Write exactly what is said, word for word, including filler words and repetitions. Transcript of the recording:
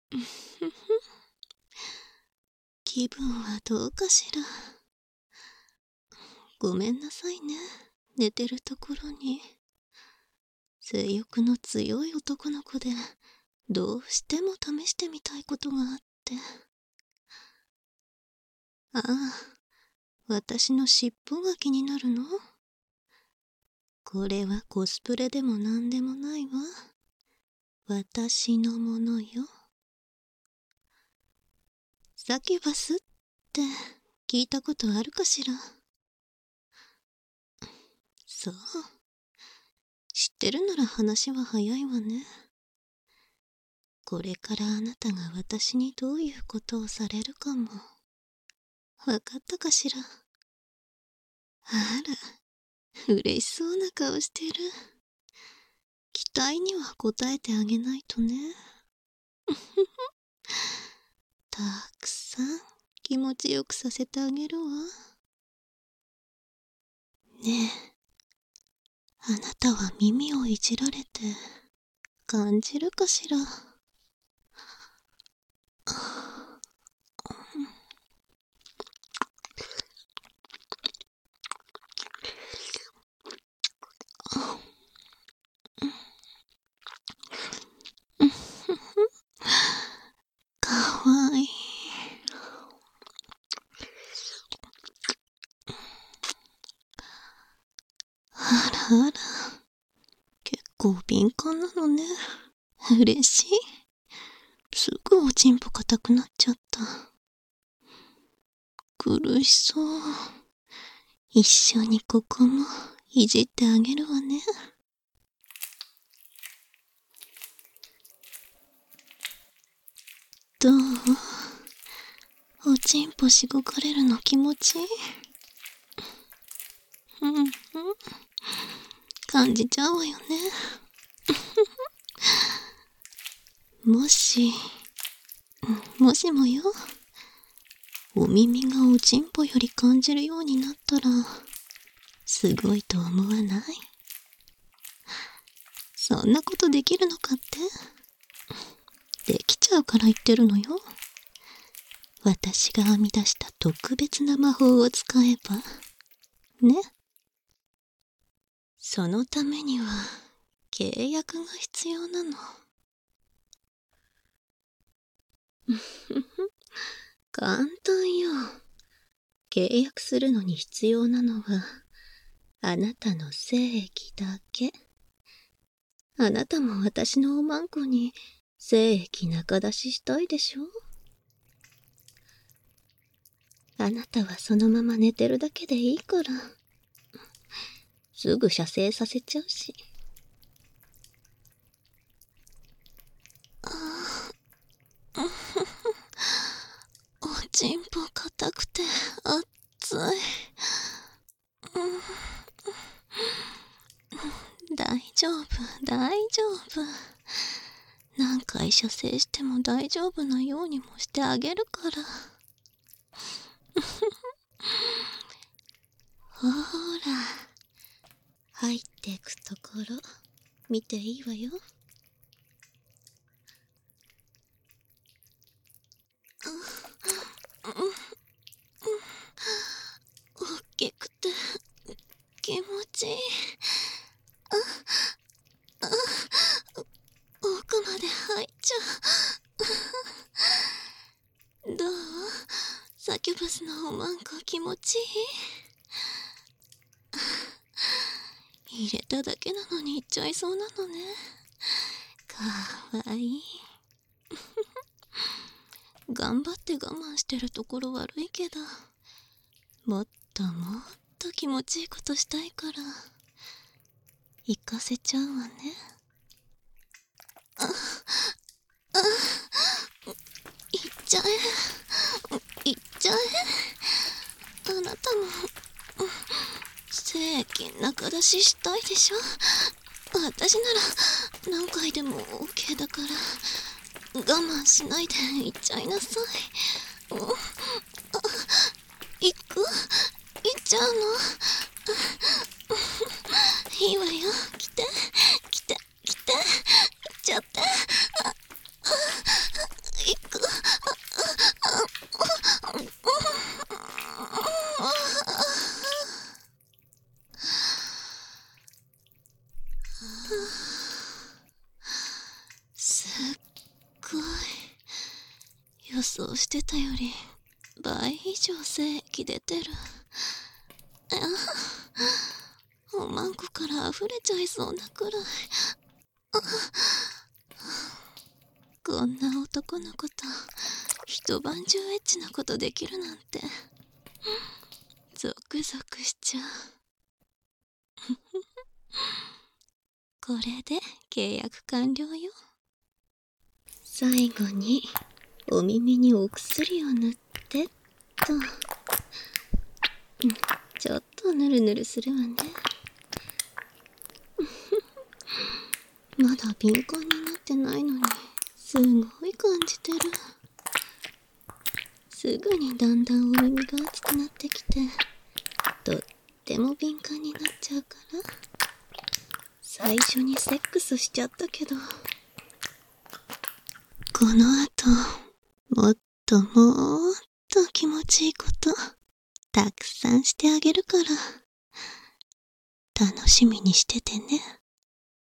気分はどうかしら。ごめんなさいね、寝てるところに。性欲の強い男の子で、どうしても試してみたいことがあって。ああ、私の尻尾が気になるの？これはコスプレでもなんでもないわ。私のものよ。サキュバスって聞いたことあるかしら？そう。知ってるなら話は早いわね。これからあなたが私にどういうことをされるかも。わかったかしら？あら、嬉しそうな顔してる。期待には応えてあげないとね。たくさん気持ちよくさせてあげるわ。ねえ、あなたは耳をいじられて感じるかしら？かわいい。あらあら、結構敏感なのね。嬉しい。すぐおちんぽ硬くなっちゃった。苦しそう。一緒にここもいじってあげるわね。どう？おちんぽしごかれるの気持ちいい？うんうん。感じちゃうわよね。もし、もしもよ。お耳がおちんぽより感じるようになったら、すごいと思わない？そんなことできるのかって？できちゃうから言ってるのよ。私が編み出した特別な魔法を使えば。ね。そのためには、契約が必要なの。簡単よ。契約するのに必要なのは、あなたの精液だけ。あなたも私のおまんこに精液中出ししたいでしょ？あなたはそのまま寝てるだけでいいから。すぐ射精させちゃうし。おちんぽ硬くて熱い。大丈夫、大丈夫。何回射精しても大丈夫なようにもしてあげるから。ほーら、入ってくところ見ていいわよ。大きくて気持ちいい。奥まで入っちゃう。どう？サキュバスのおまんこ気持ちいい？入れただけなのにいっちゃいそうなのね。かわいい。頑張って我慢してるところ悪いけど、もっともっと気持ちいいことしたいから行かせちゃうわね。あ、あ、行っちゃえ、行っちゃえ。あなたも精液中出ししたいでしょ？私なら何回でも OK だから我慢しないで行っちゃいなさい。あ、行く？行っちゃうの？いいわよ。来て、来て、来て。行っちゃって。あ、あ、 ごい。予想してたより倍以上精液出てる。あ、おまんこから溢れちゃいそうなくらい。こんな男の子と一晩中エッチなことできるなんてゾクゾクしちゃう。これで契約完了よ。最後にお耳にお薬を塗ってっと。ちょっとヌルヌルするわね。まだ敏感になってないのにすごい感じてる。すぐにだんだんお耳が熱くなってきて、とっても敏感になっちゃうから、最初にセックスしちゃったけど、この後もっともっと気持ちいいことたくさんしてあげるから、楽しみにしててね。